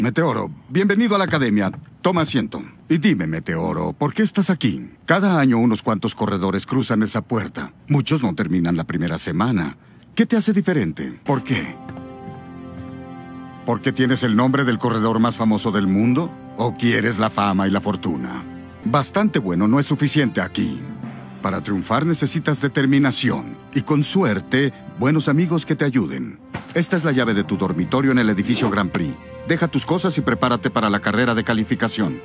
Meteoro, bienvenido a la academia. Toma asiento. Y dime, Meteoro, ¿por qué estás aquí? Cada año unos cuantos corredores cruzan esa puerta. Muchos no terminan la primera semana. ¿Qué te hace diferente? ¿Por qué? ¿Por qué tienes el nombre del corredor más famoso del mundo? ¿O quieres la fama y la fortuna? Bastante bueno no es suficiente aquí. Para triunfar necesitas determinación y, con suerte, buenos amigos que te ayuden. Esta es la llave de tu dormitorio en el edificio Grand Prix. Deja tus cosas y prepárate para la carrera de calificación.